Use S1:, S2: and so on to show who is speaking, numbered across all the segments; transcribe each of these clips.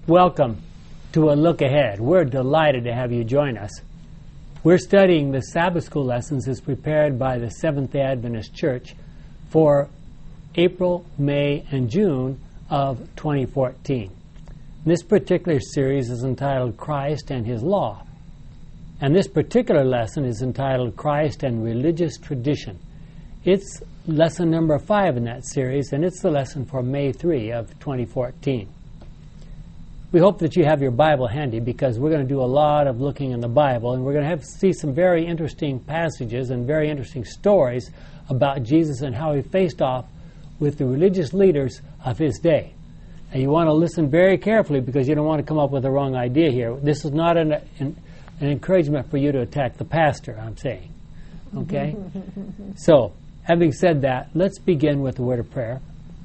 S1: Welcome to A Look Ahead. We're delighted to have you join us. We're studying the Sabbath School lessons as prepared by the Seventh-day Adventist Church for April, May, and June of 2014. This particular series is entitled Christ and His Law. And this particular lesson is entitled Christ and Religious Tradition. It's lesson number 5 in that series, and it's the lesson for May 3 of 2014. We hope that you have your Bible handy because we're going to do a lot of looking in the Bible, and we're going to have to see some very interesting passages and very interesting stories about Jesus and how he faced off with the religious leaders of his day. And you want to listen very carefully because you don't want to come up with the wrong idea here. This is not an encouragement for you to attack the pastor, I'm saying. Okay? So, having said that, let's begin with the word of prayer.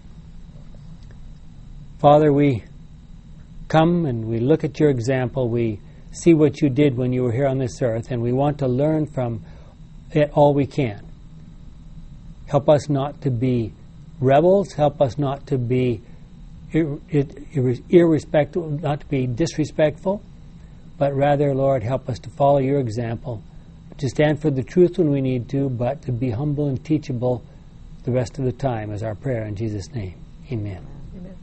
S1: Father, we come and we look at your example. We see what you did when you were here on this earth, and we want to learn from it all we can. Help us not to be rebels. Help us not to be irrespectful, not to be disrespectful, but rather, Lord, help us to follow your example, to stand for the truth when we need to, but to be humble and teachable the rest of the time is our prayer in Jesus' name. Amen. Amen.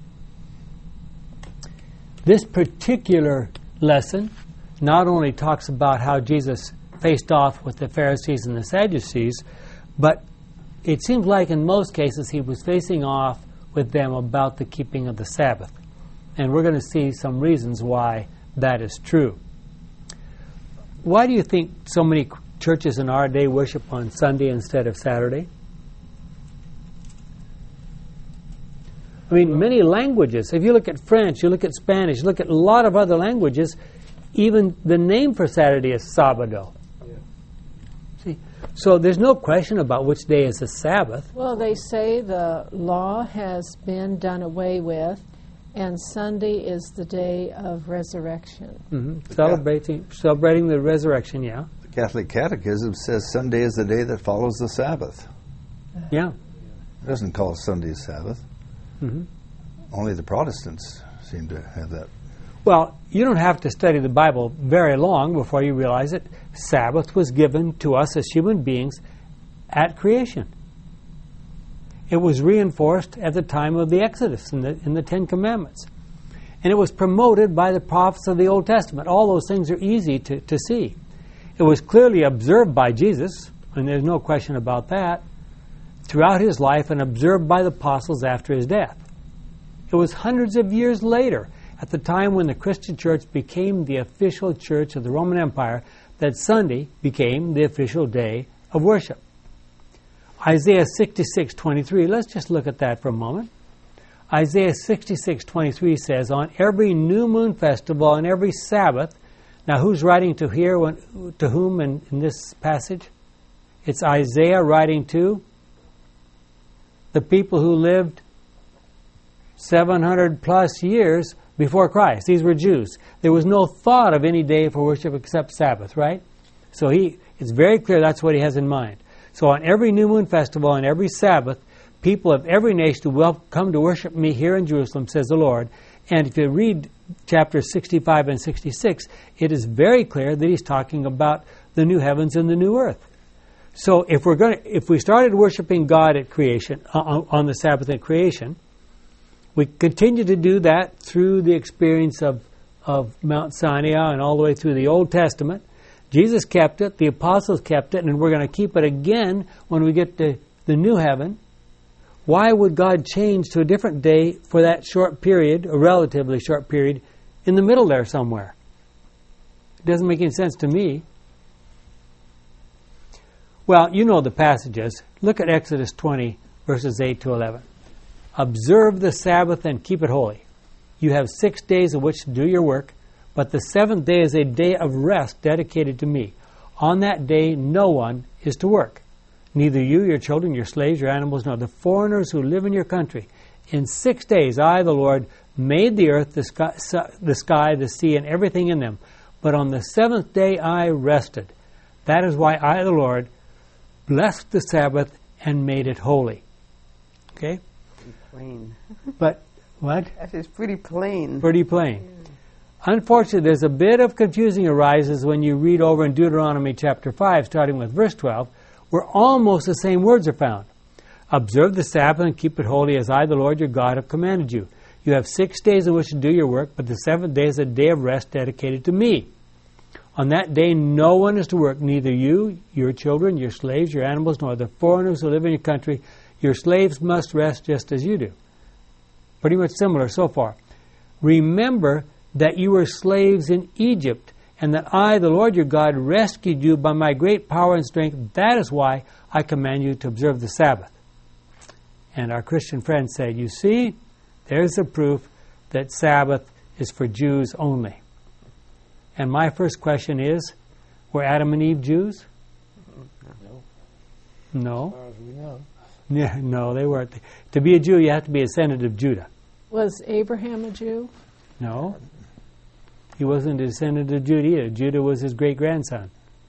S1: This particular lesson not only talks about how Jesus faced off with the Pharisees and the Sadducees, but it seems like in most cases he was facing off with them about the keeping of the Sabbath. And we're going to see some reasons why that is true. Why do you think so many churches in our day worship on Sunday instead of Saturday? I mean, many languages. If you look at French, you look at Spanish, you look at a lot of other languages, even the name for Saturday is Sábado. Yeah. See? So there's no question about which day is the Sabbath.
S2: Well, they say the law has been done away with, and Sunday is the day of resurrection.
S1: Mm-hmm. Celebrating the resurrection, yeah.
S3: The Catholic Catechism says Sunday is the day that follows the Sabbath.
S1: Yeah.
S3: It doesn't call Sunday Sabbath.
S1: Mm-hmm.
S3: Only the Protestants seem to have that.
S1: Well, you don't have to study the Bible very long before you realize that Sabbath was given to us as human beings at creation. It was reinforced at the time of the Exodus in the Ten Commandments. And it was promoted by the prophets of the Old Testament. All those things are easy to see. It was clearly observed by Jesus, and there's no question about that, throughout his life and observed by the apostles after his death. It was hundreds of years later, at the time when the Christian church became the official church of the Roman Empire, that Sunday became the official day of worship. Isaiah 66:23, let's just look at that for a moment. Isaiah 66:23 says, on every new moon festival and every Sabbath. Now who's writing to here, to whom in this passage? It's Isaiah writing to the people who lived 700 plus years before Christ. These were Jews. There was no thought of any day for worship except Sabbath, right? So it's very clear that's what he has in mind. So on every new moon festival and every Sabbath, people of every nation will come to worship me here in Jerusalem, says the Lord. And if you read chapters 65 and 66, it is very clear that he's talking about the new heavens and the new earth. So if we started worshiping God at creation, on the Sabbath at creation, we continue to do that through the experience of Mount Sinai and all the way through the Old Testament. Jesus kept it, the apostles kept it, and we're going to keep it again when we get to the new heaven. Why would God change to a different day for that short period, a relatively short period, in the middle there somewhere? It doesn't make any sense to me. Well, you know the passages. Look at Exodus 20, verses 8 to 11. Observe the Sabbath and keep it holy. You have 6 days of which to do your work, but the seventh day is a day of rest dedicated to me. On that day no one is to work. Neither you, your children, your slaves, your animals, nor the foreigners who live in your country. In 6 days I, the Lord, made the earth, the sky, the sea, and everything in them. But on the seventh day I rested. That is why I, the Lord, blessed the Sabbath and made it holy. Okay?
S4: Plain.
S1: But What?
S4: It's pretty plain.
S1: Pretty plain. Unfortunately, there's a bit of confusing arises when you read over in Deuteronomy chapter 5, starting with verse 12, where almost the same words are found. Observe the Sabbath and keep it holy as I, the Lord your God, have commanded you. You have 6 days in which to do your work, but the seventh day is a day of rest dedicated to me. On that day no one is to work, neither you, your children, your slaves, your animals, nor the foreigners who live in your country. Your slaves must rest just as you do. Pretty much similar so far. Remember that you were slaves in Egypt, and that I, the Lord your God, rescued you by my great power and strength. That is why I command you to observe the Sabbath. And our Christian friends said, you see, there's the proof that Sabbath is for Jews only. And my first question is, were Adam and Eve Jews? No.
S5: As far as we know.
S1: Yeah, no, they weren't. To be a Jew, you have to be a descendant of Judah.
S2: Was Abraham a Jew?
S1: No. He wasn't a descendant of Judah either. Judah was his great-grandson.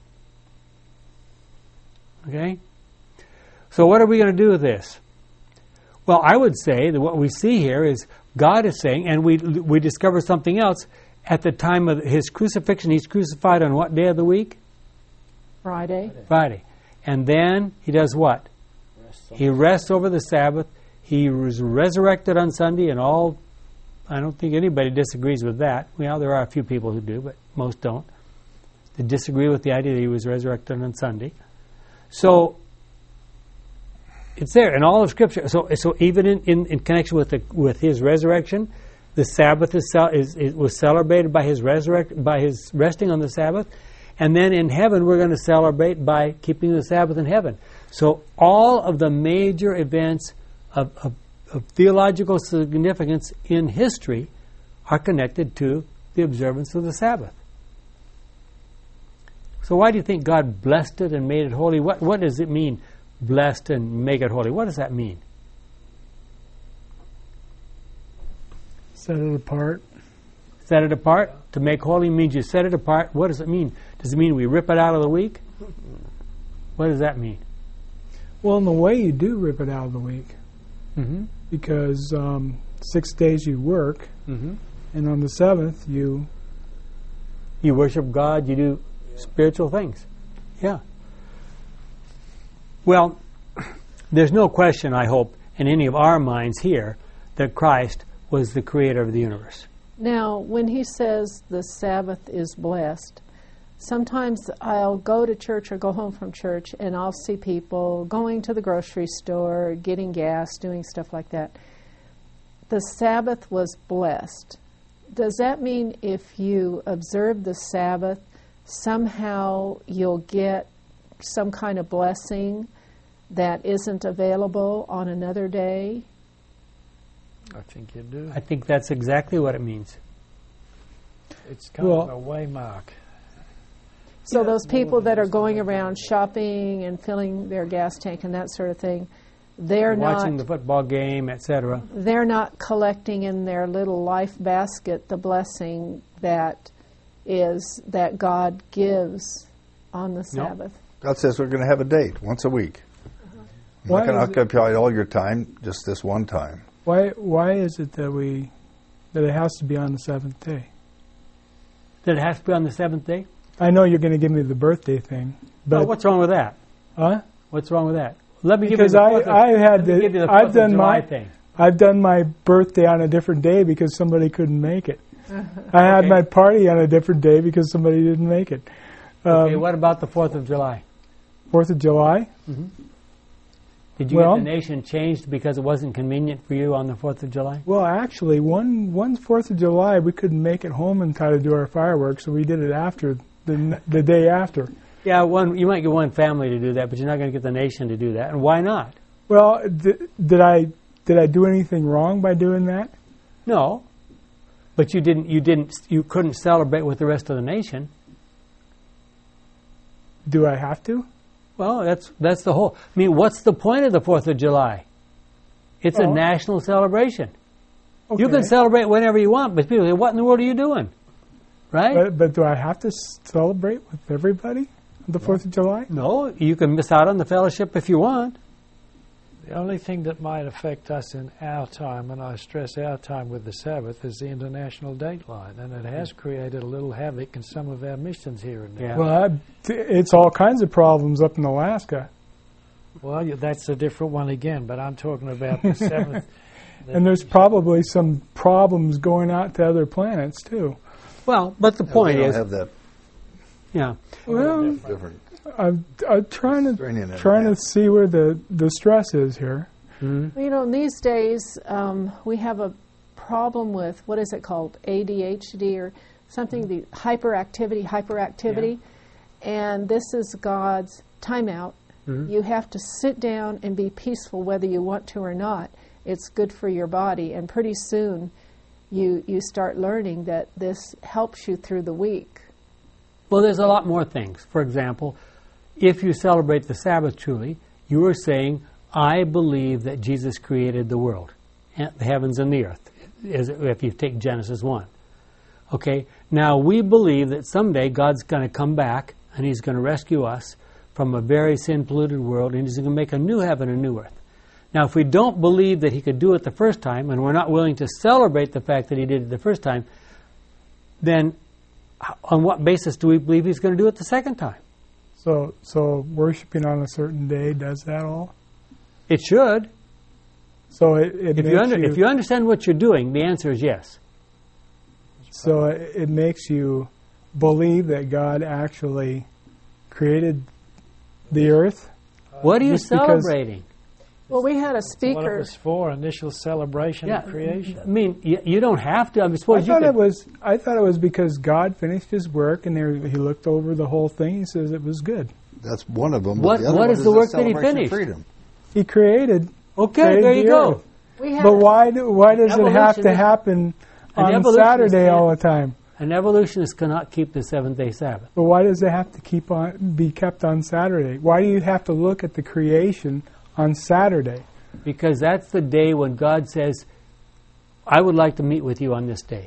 S1: Okay? So what are we going to do with this? Well, I would say that what we see here is God is saying, and we discover something else. At the time of his crucifixion, he's crucified on what day of the week?
S2: Friday.
S1: Friday. And then he does what? He rests over the Sabbath. He was resurrected on Sunday, and I don't think anybody disagrees with that. Well, there are a few people who do, but most don't. They disagree with the idea that he was resurrected on Sunday. So it's there in all of Scripture. So even in connection with his resurrection, the Sabbath was celebrated by his resting on the Sabbath, and then in heaven we're going to celebrate by keeping the Sabbath in heaven. So all of the major events of theological significance in history are connected to the observance of the Sabbath. So why do you think God blessed it and made it holy? What does it mean, blessed and make it holy? What does that mean?
S5: Set it apart.
S1: Set it apart? To make holy means you set it apart. What does it mean? Does it mean we rip it out of the week? What does that mean?
S5: Well, in the way you do rip it out of the week.
S1: Mm-hmm.
S5: Because 6 days you work,
S1: Mm-hmm.
S5: and on the seventh you
S1: worship God, you do spiritual things. Yeah. Well, there's no question, I hope, in any of our minds here that Christ was the creator of the universe.
S2: Now, when he says the Sabbath is blessed, sometimes I'll go to church or go home from church and I'll see people going to the grocery store, getting gas, doing stuff like that. The Sabbath was blessed. Does that mean if you observe the Sabbath, somehow you'll get some kind of blessing that isn't available on another day?
S6: I think you do.
S1: I think that's exactly what it means.
S6: It's kind of a waymark.
S2: So those people that are going around shopping and filling their gas tank and that sort of thing, they're
S1: watching the football game, etc.
S2: They're not collecting in their little life basket the blessing that God gives on the Sabbath.
S3: God says we're going to have a date once a week. I'm not going to occupy all your time, just this one time.
S5: Why is it that it has to be on the seventh day?
S1: That it has to be on the seventh day?
S5: I know you're going to give me the birthday thing, but
S1: well, what's wrong with that?
S5: Huh?
S1: What's wrong with that? Let me
S5: because
S1: give you the
S5: I've done my birthday on a different day because somebody couldn't make it. I had my party on a different day because somebody didn't make it.
S1: Okay, what about the 4th of July?
S5: 4th of July?
S1: Mm-hmm. Did you get the nation changed because it wasn't convenient for you on the 4th of July?
S5: Well, actually, one 4th of July, we couldn't make it home in time to do our fireworks, so we did it after the day after.
S1: Yeah, you might get one family to do that, but you're not going to get the nation to do that. And why not?
S5: Well, did I do anything wrong by doing that?
S1: No, but you couldn't celebrate with the rest of the nation.
S5: Do I have to?
S1: Well, that's the whole. I mean, what's the point of the 4th of July? It's a national celebration. Okay. You can celebrate whenever you want, but people say, "What in the world are you doing?" Right?
S5: But do I have to celebrate with everybody on the 4th of July?
S1: No, you can miss out on the fellowship if you want.
S6: The only thing that might affect us in our time, and I stress our time with the Sabbath, is the international dateline, and it has created a little havoc in some of our missions here and there.
S1: Yeah.
S5: Well, it's all kinds of problems up in Alaska.
S6: Well, that's a different one again, but I'm talking about the seventh.
S5: And there's probably some problems going out to other planets, too.
S1: Well, but the point
S3: they
S1: is,
S3: don't have that
S1: yeah,
S5: Well,
S3: different.
S5: I'm trying
S3: Mediterranean
S5: to see where the stress is here.
S1: mm-hmm.
S2: You know, these days we have a problem with, what is it called, ADHD or something, the hyperactivity. And this is God's timeout.
S1: Mm-hmm.
S2: You have to sit down and be peaceful whether you want to or not. It's good for your body. And pretty soon you start learning that this helps you through the week.
S1: Well, there's a lot more things. For example, if you celebrate the Sabbath truly, you are saying, I believe that Jesus created the world, the heavens and the earth, if you take Genesis 1. Okay? Now, we believe that someday God's going to come back and He's going to rescue us from a very sin-polluted world, and He's going to make a new heaven and new earth. Now, if we don't believe that He could do it the first time, and we're not willing to celebrate the fact that He did it the first time, then on what basis do we believe He's going to do it the second time?
S5: So worshiping on a certain day does that all?
S1: It should.
S5: So it makes
S1: If you understand what you're doing, the answer is yes.
S5: So it makes you believe that God actually created the earth?
S1: What are you
S5: Just because-
S1: celebrating?
S2: Well, we had a
S6: What it
S2: speaker.
S6: was for, initial celebration of creation.
S1: I mean, you don't have to. I mean,
S5: I
S1: suppose you
S5: thought
S1: could.
S5: I thought it was because God finished His work and He looked over the whole thing. He says it was good.
S3: That's one of them.
S1: What-
S3: But the other
S1: what
S3: one
S1: is the work that he
S3: celebration of
S1: finished?
S3: Freedom.
S5: He created.
S1: Okay,
S5: created
S1: there you
S5: the
S1: go.
S5: earth.
S2: We had
S5: But why does it have to
S1: Evolutionist-
S5: happen
S1: an
S5: on
S1: evolutionist
S5: Saturday
S1: can't-
S5: all the time?
S1: An evolutionist cannot keep the seventh-day Sabbath.
S5: But why does it have to be kept on Saturday? Why do you have to look at the creation on Saturday?
S1: Because that's the day when God says, I would like to meet with you on this day.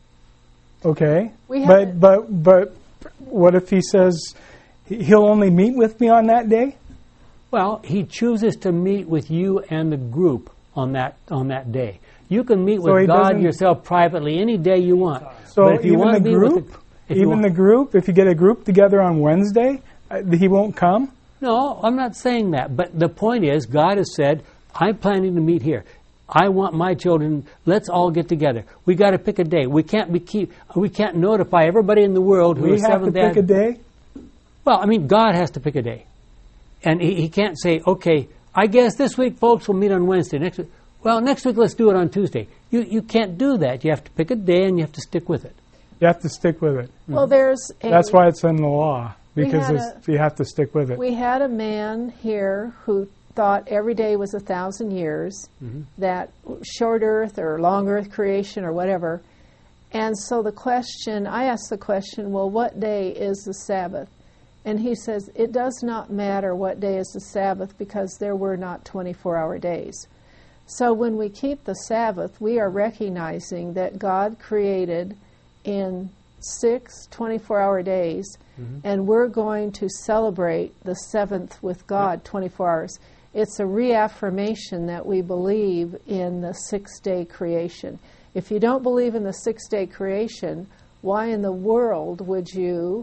S5: Okay,
S2: We had
S5: but what if He says He'll only meet with me on that day?
S1: Well, He chooses to meet with you and the group on that day. You can meet
S5: So
S1: with
S5: he
S1: God
S5: doesn't-
S1: yourself privately any day you want.
S5: So
S1: but if you
S5: even
S1: want
S5: the
S1: to be with
S5: group,
S1: if you
S5: even
S1: want-
S5: the group, if you get a group together on Wednesday, He won't come.
S1: No, I'm not saying that. But the point is, God has said, I'm planning to meet here. I want my children, let's all get together. We got to pick a day. We can't notify everybody in the world who
S5: We
S1: is
S5: have to
S1: Seventh Day.
S5: pick a day.
S1: Well, I mean, God has to pick a day. And he can't say, okay, I guess this week, folks, we'll meet on Wednesday. Next week, well, next week, let's do it on Tuesday. You can't do that. You have to pick a day and you have to stick with it.
S5: You have to stick with it.
S2: well, there's a,
S5: That's why it's in the law, because
S2: had
S5: you have to stick with it.
S2: we had a man here who thought every day was 1,000 years, that short earth or long earth creation or whatever. And so I asked the question, well, what day is the Sabbath? And he says, it does not matter what day is the Sabbath because there were not 24-hour days. So when we keep the Sabbath, we are recognizing that God created in 6 24-hour days, and we're going to celebrate the seventh with God 24 hours. It's a reaffirmation that we believe in the six-day creation. If you don't believe in the six-day creation, why in the world would you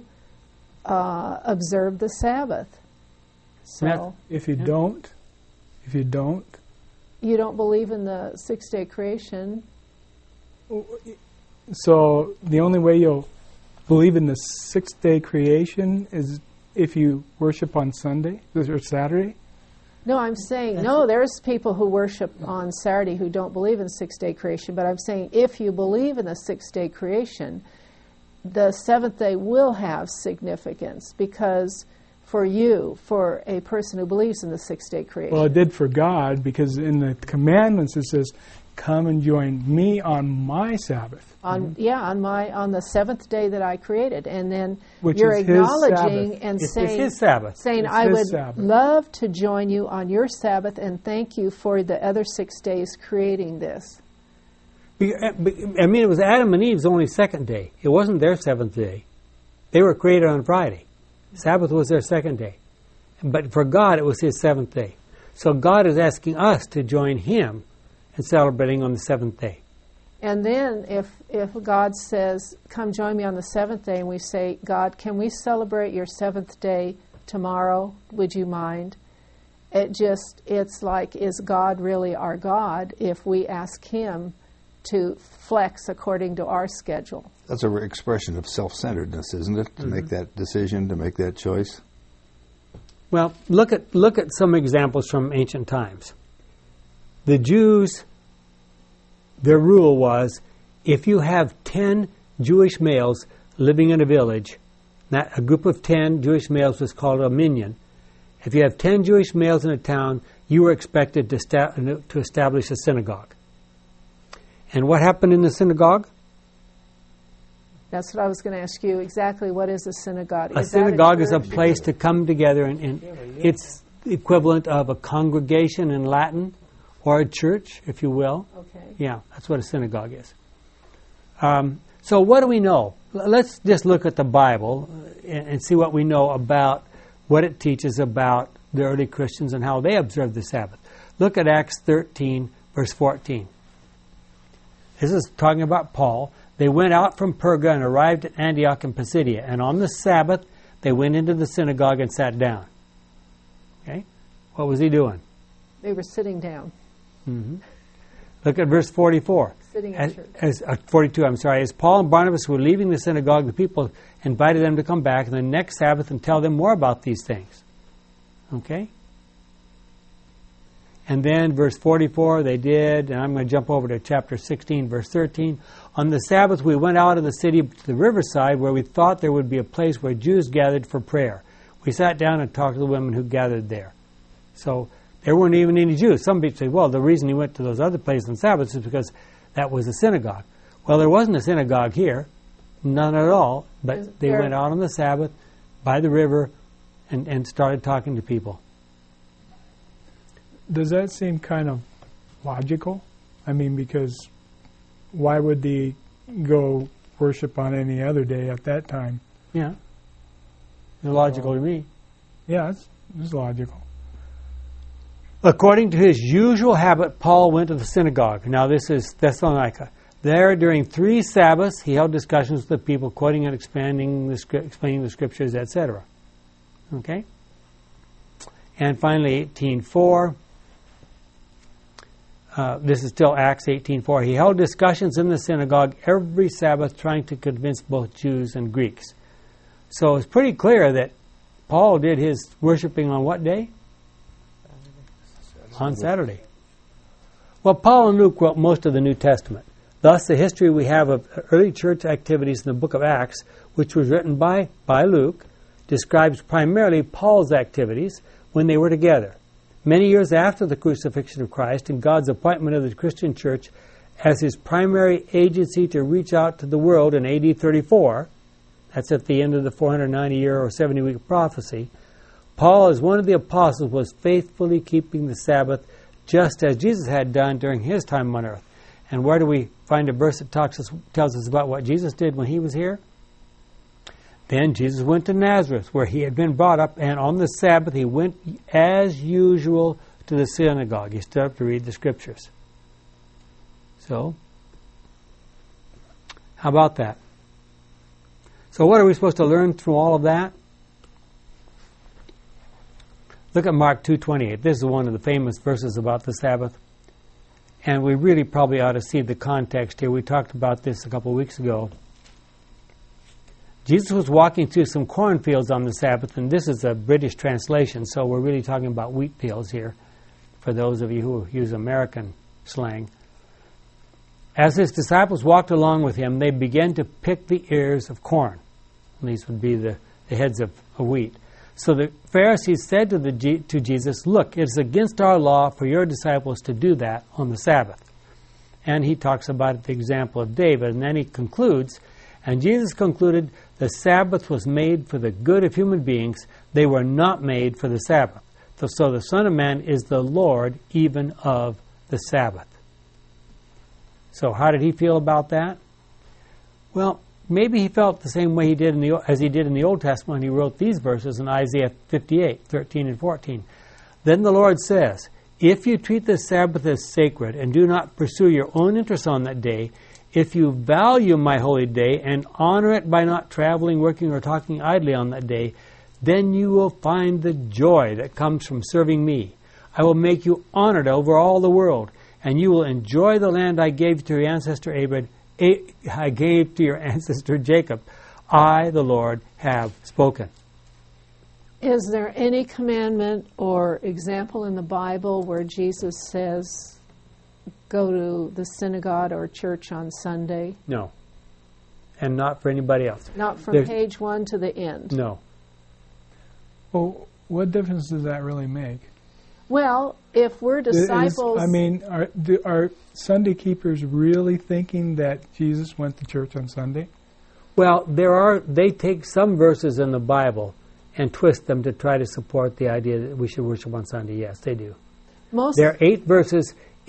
S2: observe the Sabbath? So
S5: If you don't,
S2: you don't believe in the six-day creation.
S5: so the only way you'll believe in the six-day creation is if you worship on Sunday or Saturday.
S2: No, I'm saying, there's people who worship on Saturday who don't believe in six-day creation, but I'm saying if you believe in the six-day creation, the seventh day will have significance because for a person who believes in the six-day creation.
S5: Well, it did for God, because in the commandments it says, come and join me on my Sabbath.
S2: on the seventh day that I created, and then
S5: Which
S2: you're
S5: is His
S2: acknowledging
S5: Sabbath.
S2: and
S1: It's
S2: saying,
S1: His Sabbath.
S2: saying
S5: It's
S2: I
S5: His
S2: would
S5: Sabbath.
S2: love to join you on your Sabbath, and thank you for the other 6 days creating this.
S1: I mean, it was Adam and Eve's only second day. It wasn't their seventh day. They were created on Friday. Sabbath was their second day. But for God, it was His seventh day. So God is asking us to join Him in celebrating on the seventh day.
S2: And then if God says, come join me on the seventh day, and we say, God, can we celebrate your seventh day tomorrow? Would you mind? It's like, is God really our God if we ask Him to flex according to our schedule?
S3: That's an expression of self-centeredness, isn't it? To make that decision, to make that choice.
S1: Well, look at some examples from ancient times. The Jews, their rule was, if you have 10 Jewish males living in a village, a group of 10 Jewish males was called a minyan. If you have 10 Jewish males in a town, you were expected to establish a synagogue. And what happened in the synagogue?
S2: That's what I was going to ask you. Exactly, what is a synagogue?
S1: A synagogue is a place to come together, and it's the equivalent of a congregation in Latin, or a church, if you will.
S2: Okay.
S1: Yeah, that's what a synagogue is. So what do we know? Let's just look at the Bible and see what we know about what it teaches about the early Christians and how they observed the Sabbath. Look at Acts 13, verse 14. This is talking about Paul. They went out from Perga and arrived at Antioch in Pisidia, and on the Sabbath they went into the synagogue and sat down. Okay? What was he doing?
S2: They were sitting down.
S1: Mm-hmm. Look at verse 44.
S2: Sitting in church.
S1: 42, I'm sorry. As Paul and Barnabas were leaving the synagogue, the people invited them to come back on the next Sabbath and tell them more about these things. Okay? And then verse 44, they did, and I'm going to jump over to chapter 16, verse 13. On the Sabbath, we went out of the city to the riverside where we thought there would be a place where Jews gathered for prayer. We sat down and talked to the women who gathered there. So there weren't even any Jews. Some people say, well, the reason he went to those other places on Sabbath is because that was a synagogue. Well, there wasn't a synagogue here, none at all, but they went out on the Sabbath by the river and started talking to people.
S5: Does that seem kind of logical? I mean, because why would they go worship on any other day at that time?
S1: Yeah. It's logical to me.
S5: Yeah, it's logical.
S1: According to his usual habit, Paul went to the synagogue. Now, this is Thessalonica. There, during 3 Sabbaths, he held discussions with the people, quoting and explaining the scriptures, etc. Okay? And finally, 18:4. This is still Acts 18:4. He held discussions in the synagogue every Sabbath, trying to convince both Jews and Greeks. So it's pretty clear that Paul did his worshiping on what day? On Saturday. Well, Paul and Luke wrote most of the New Testament. Thus, the history we have of early church activities in the book of Acts, which was written by Luke, describes primarily Paul's activities when they were together. Many years after the crucifixion of Christ and God's appointment of the Christian church as his primary agency to reach out to the world in AD 34, that's at the end of the 490-year or 70-week prophecy, Paul, as one of the apostles, was faithfully keeping the Sabbath just as Jesus had done during his time on earth. And where do we find a verse that tells us about what Jesus did when he was here? Then Jesus went to Nazareth, where he had been brought up, and on the Sabbath he went as usual to the synagogue. He stood up to read the scriptures. So, how about that? So what are we supposed to learn through all of that? Look at Mark 2:28. This is one of the famous verses about the Sabbath. And we really probably ought to see the context here. We talked about this a couple of weeks ago. Jesus was walking through some cornfields on the Sabbath, and this is a British translation, so we're really talking about wheat fields here, for those of you who use American slang. As his disciples walked along with him, they began to pick the ears of corn. These would be the heads of wheat. So the Pharisees said to Jesus, "Look, it is against our law for your disciples to do that on the Sabbath." And he talks about the example of David, and then he concludes, and Jesus concluded, the Sabbath was made for the good of human beings. They were not made for the Sabbath. So the Son of Man is the Lord even of the Sabbath. So how did he feel about that? Well, maybe he felt the same way as he did in the Old Testament when he wrote these verses in Isaiah 58, 13 and 14. Then the Lord says, if you treat the Sabbath as sacred and do not pursue your own interests on that day, if you value my holy day and honor it by not traveling, working, or talking idly on that day, then you will find the joy that comes from serving me. I will make you honored over all the world, and you will enjoy the land I gave to your ancestor I gave to your ancestor Jacob. I, the Lord, have spoken.
S2: Is there any commandment or example in the Bible where Jesus says, go to the synagogue or church on Sunday?
S1: No. And not for anybody else.
S2: Not from page 1 to the end?
S1: No.
S5: Well, what difference does that really make?
S2: Well, if we're disciples...
S5: Are Sunday keepers really thinking that Jesus went to church on Sunday?
S1: Well, they take some verses in the Bible and twist them to try to support the idea that we should worship on Sunday. Yes, they do. There are 8 verses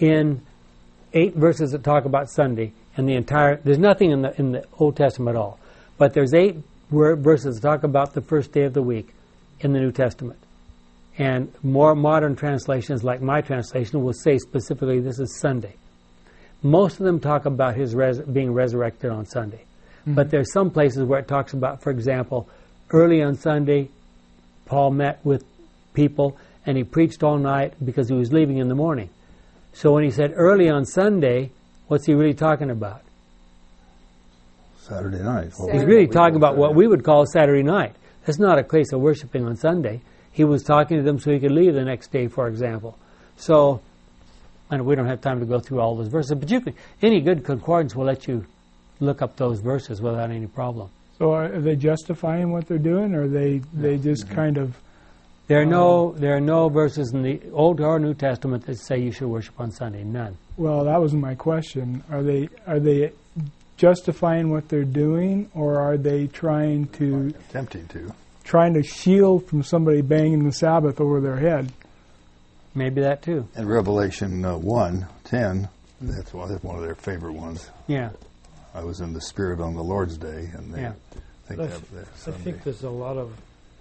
S1: that talk about Sunday, and there's nothing in the Old Testament at all. But there's 8 verses that talk about the first day of the week in the New Testament. And more modern translations, like my translation, will say specifically this is Sunday. Most of them talk about his being resurrected on Sunday. Mm-hmm. But there's some places where it talks about, for example, early on Sunday, Paul met with people and he preached all night because he was leaving in the morning. So when he said early on Sunday, what's he really talking about?
S3: Saturday night.
S1: He's really talking about what we would call Saturday night. That's not a case of worshiping on Sunday. He was talking to them so he could leave the next day, for example. So, and we don't have time to go through all those verses, but any good concordance will let you look up those verses without any problem.
S5: So are they justifying what they're doing, or they just kind of...
S1: There are no verses in the Old or New Testament that say you should worship on Sunday. None.
S5: Well, that was my question. Are they justifying what they're doing, or are they attempting to shield from somebody banging the Sabbath over their head?
S1: Maybe that too.
S3: In Revelation 1:10, that's one of their favorite ones.
S1: Yeah.
S3: I was in the Spirit on the Lord's Day, and they think
S6: I think there's a lot of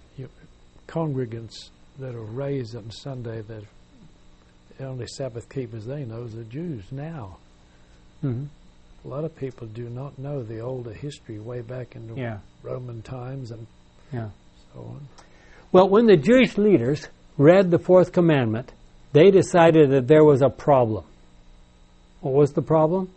S6: congregants that are raised on Sunday that the only Sabbath keepers they know is the Jews now.
S1: Mm-hmm.
S6: A lot of people do not know the older history way back in the Roman times and so on.
S1: Well, when the Jewish leaders read the 4th commandment, they decided that there was a problem. What was the problem?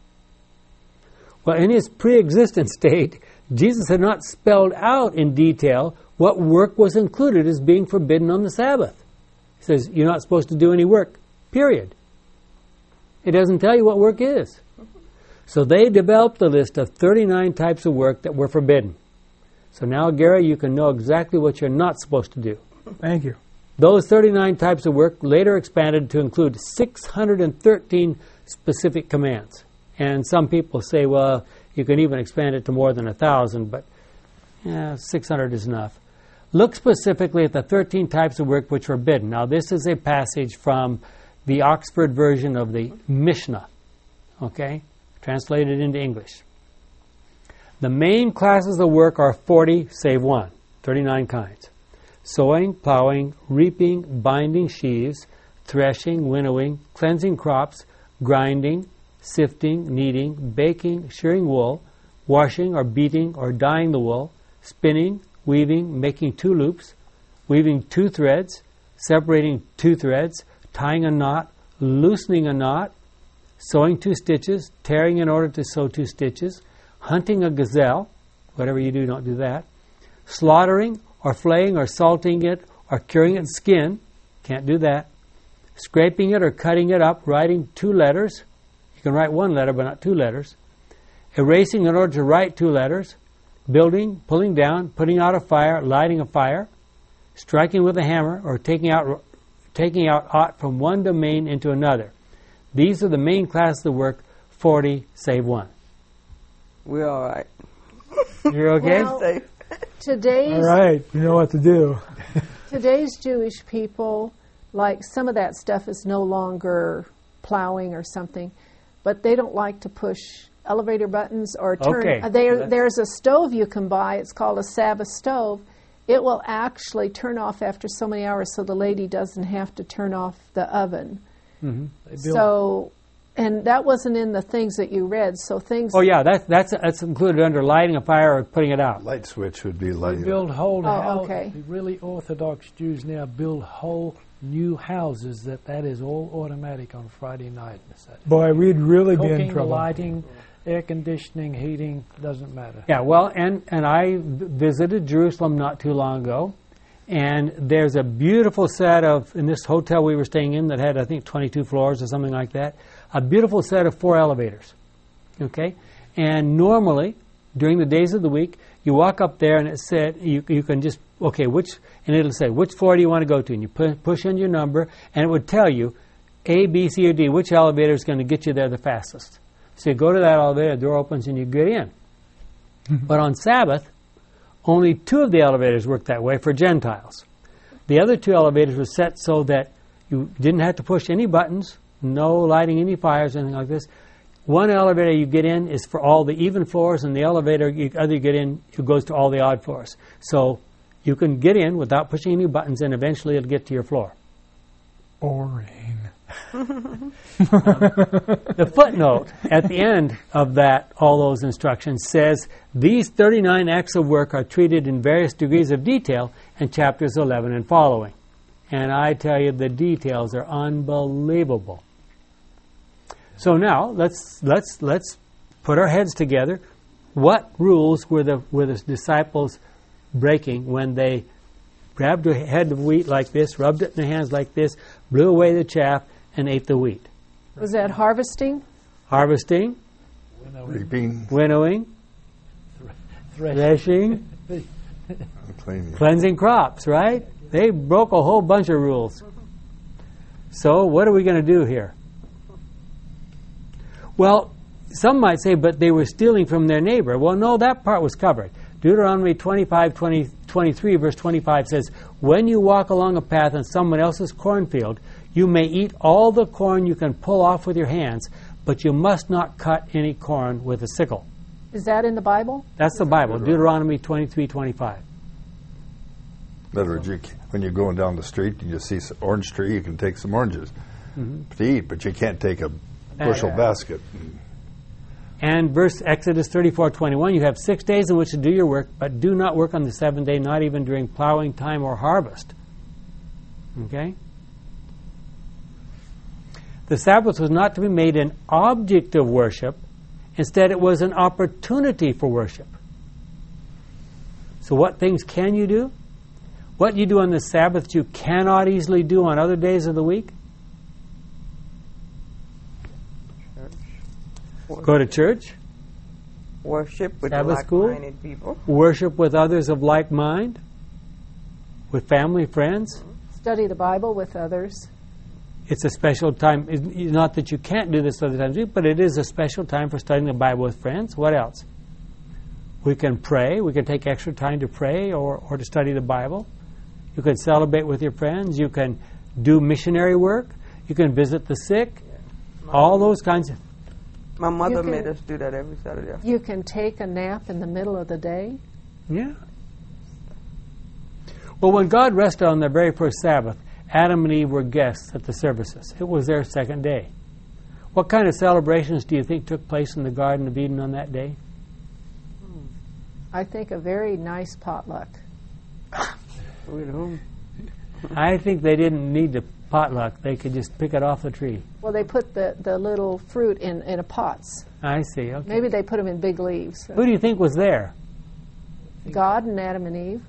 S1: Well, in his pre-existent state, Jesus had not spelled out in detail what work was included as being forbidden on the Sabbath. He says, you're not supposed to do any work, period. It doesn't tell you what work is. So they developed a list of 39 types of work that were forbidden. So now, Gary, you can know exactly what you're not supposed to do.
S5: Thank you.
S1: Those 39 types of work later expanded to include 613 specific commands. And some people say, well, you can even expand it to more than 1,000, but 600 is enough. Look specifically at the 13 types of work which are forbidden. Now, this is a passage from the Oxford version of the Mishnah, okay, translated into English. The main classes of work are 40 save 1, 39 kinds. Sowing, plowing, reaping, binding sheaves, threshing, winnowing, cleansing crops, grinding, sifting, kneading, baking, shearing wool, washing or beating or dyeing the wool, spinning, weaving, making 2 loops, weaving 2 threads, separating 2 threads, tying a knot, loosening a knot, sewing 2 stitches, tearing in order to sew 2 stitches, hunting a gazelle, whatever you do, don't do that, slaughtering or flaying or salting it or curing its skin, can't do that, scraping it or cutting it up, writing 2 letters, you can write 1 letter but not 2 letters, erasing in order to write 2 letters, building, pulling down, putting out a fire, lighting a fire, striking with a hammer, or taking out aught from one domain into another. These are the main classes of work, 40 save 1.
S4: We're all right.
S1: You're okay?
S2: Well, today's
S5: all right, you know what to do.
S2: Today's Jewish people, like some of that stuff is no longer plowing or something, but they don't like to push elevator buttons or turn.
S1: Okay.
S2: There's a stove you can buy. It's called a Sabbath stove, it will actually turn off after so many hours, so the lady doesn't have to turn off the oven. So, and that wasn't in the things that you read. So things.
S1: Oh yeah, that's included under lighting a fire or putting it out.
S3: Light switch would be lighting.
S6: Build whole
S2: okay.
S6: The really Orthodox Jews now build whole new houses that is all automatic on Friday night.
S5: Boy, we'd really be in
S6: Cooking,
S5: trouble.
S6: lighting, air conditioning, heating, doesn't matter.
S1: Yeah, well, and I visited Jerusalem not too long ago, and there's a beautiful set of, in this hotel we were staying in that had, I think, 22 floors or something like that, a beautiful set of 4 elevators, okay? And normally, during the days of the week, you walk up there and it said, you can just, okay, and it'll say, which floor do you want to go to? And you push in your number, and it would tell you, A, B, C, or D, which elevator is going to get you there the fastest. So you go to that elevator, the door opens, and you get in. But on Sabbath, only 2 of the elevators worked that way for Gentiles. The other 2 elevators were set so that you didn't have to push any buttons, no lighting any fires, anything like this. One elevator you get in is for all the even floors, and the elevator you get in, it goes to all the odd floors. So you can get in without pushing any buttons, and eventually it'll get to your floor.
S5: Boring.
S1: The footnote at the end of that, all those instructions, says these 39 acts of work are treated in various degrees of detail in chapters 11 and following. And I tell you, the details are unbelievable. So now let's put our heads together. What rules were the disciples breaking when they grabbed a head of wheat like this, rubbed it in their hands like this, blew away the chaff, and ate the wheat?
S2: Was that harvesting?
S1: Harvesting,
S3: reaping,
S1: winnowing, threshing, cleansing crops, right? They broke a whole bunch of rules. So what are we going to do here? Well, some might say, but they were stealing from their neighbor. Well, no, that part was covered. Deuteronomy 23, verse 25 says, when you walk along a path in someone else's cornfield, you may eat all the corn you can pull off with your hands, but you must not cut any corn with a sickle.
S2: Is that in the Bible?
S1: That's the Bible, Deuteronomy 23:25.
S3: In other words, when you're going down the street and you see an orange tree, you can take some oranges to eat, but you can't take a bushel basket.
S1: And Exodus 34:21, you have 6 days in which to do your work, but do not work on the 7th day, not even during plowing time or harvest. Okay? The Sabbath was not to be made an object of worship. Instead, it was an opportunity for worship. So what things can you do? What you do on the Sabbath you cannot easily do on other days of the week? Go to church.
S4: Worship with
S1: Sabbath school.
S4: like-minded people.
S1: Worship with others of like mind. With family, friends.
S2: Study the Bible with others.
S1: It's a special time. It's not that you can't do this other times, but it is a special time for studying the Bible with friends. What else? We can pray. We can take extra time to pray or to study the Bible. You can celebrate with your friends. You can do missionary work. You can visit the sick. All those kinds of...
S4: My mother made us do that every Saturday.
S2: You can take a nap in the middle of the day.
S1: Yeah. Well, when God rested on the very first Sabbath, Adam and Eve were guests at the services. It was their second day. What kind of celebrations do you think took place in the Garden of Eden on that day?
S2: I think a very nice potluck.
S4: With whom?
S1: I think they didn't need the potluck. They could just pick it off the tree.
S2: Well, they put the little fruit in a pots.
S1: I see. Okay.
S2: Maybe they put them in big leaves.
S1: Who do you think was there?
S2: God and Adam and Eve.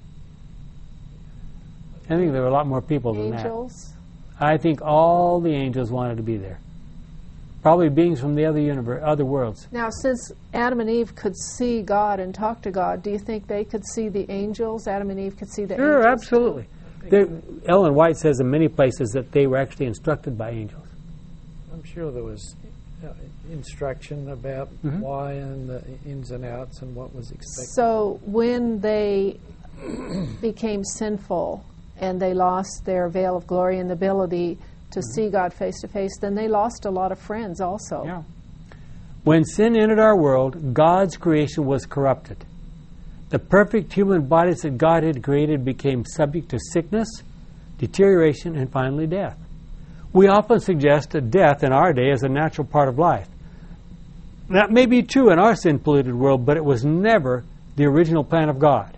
S1: I think there were a lot more people than that.
S2: Angels.
S1: I think all the angels wanted to be there. Probably beings from the other worlds.
S2: Now, since Adam and Eve could see God and talk to God, do you think they could see the angels? Adam and Eve could see the angels?
S1: Sure, absolutely. Ellen White says in many places that they were actually instructed by angels.
S6: I'm sure there was instruction about why and the ins and outs and what was expected.
S2: So when they became sinful and they lost their veil of glory and the ability to see God face to face, then they lost a lot of friends also.
S1: Yeah. When sin entered our world, God's creation was corrupted. The perfect human bodies that God had created became subject to sickness, deterioration, and finally death. We often suggest that death in our day is a natural part of life. That may be true in our sin-polluted world, but it was never the original plan of God.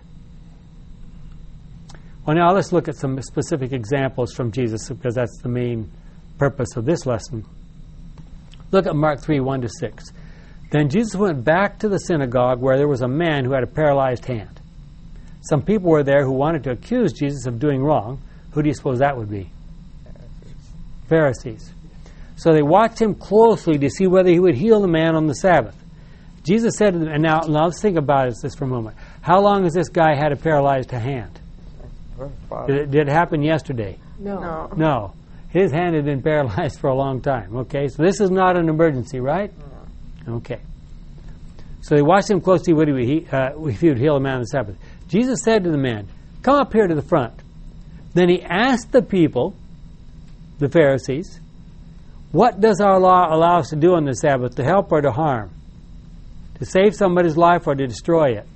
S1: Well, now let's look at some specific examples from Jesus, because that's the main purpose of this lesson. Look at Mark 3, 1-6. Then Jesus went back to the synagogue where there was a man who had a paralyzed hand. Some people were there who wanted to accuse Jesus of doing wrong. Who do you suppose that would be? Pharisees. So they watched him closely to see whether he would heal the man on the Sabbath. Jesus said to them, and now let's think about this for a moment. How long has this guy had a paralyzed hand? Did it happen yesterday?
S2: No.
S1: No. His hand had been paralyzed for a long time. Okay, so this is not an emergency, right? No. Okay. So they watched him closely if he would heal a man on the Sabbath. Jesus said to the man, "Come up here to the front." Then he asked the people, the Pharisees, "What does our law allow us to do on the Sabbath, to help or to harm? To save somebody's life or to destroy it?"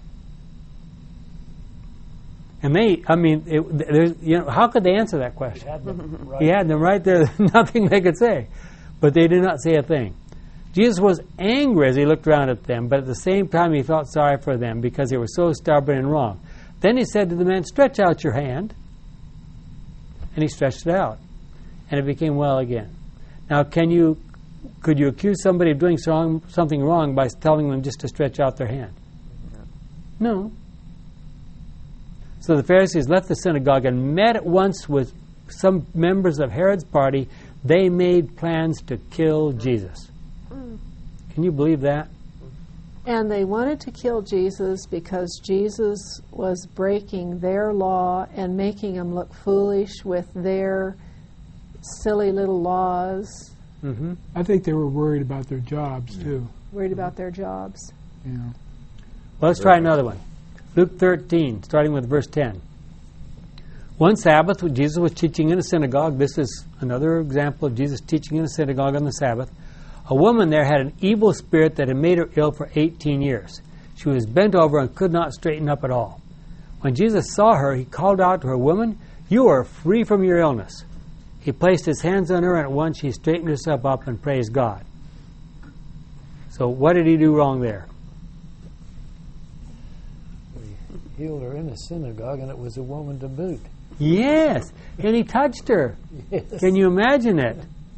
S1: And how could they answer that question? He had them right there, nothing they could say. But they did not say a thing. Jesus was angry as he looked around at them, but at the same time he felt sorry for them because they were so stubborn and wrong. Then he said to the man, "Stretch out your hand." And he stretched it out, and it became well again. Now, could you accuse somebody of doing something wrong by telling them just to stretch out their hand? No. So the Pharisees left the synagogue and met at once with some members of Herod's party. They made plans to kill Jesus. Can you believe that?
S2: And they wanted to kill Jesus because Jesus was breaking their law and making them look foolish with their silly little laws.
S1: Mm-hmm.
S5: I think they were worried about their jobs, too.
S2: Worried about their jobs.
S5: Yeah.
S1: Well, let's try another one. Luke 13, starting with verse 10. One Sabbath, when Jesus was teaching in a synagogue, this is another example of Jesus teaching in a synagogue on the Sabbath, a woman there had an evil spirit that had made her ill for 18 years. She was bent over and could not straighten up at all. When Jesus saw her, he called out to her, "Woman, you are free from your illness." He placed his hands on her, and at once she straightened herself up and praised God. So what did he do wrong there?
S6: He healed her in a synagogue, and it was a woman to boot.
S1: Yes, and he touched her.
S6: Yes.
S1: Can you imagine it?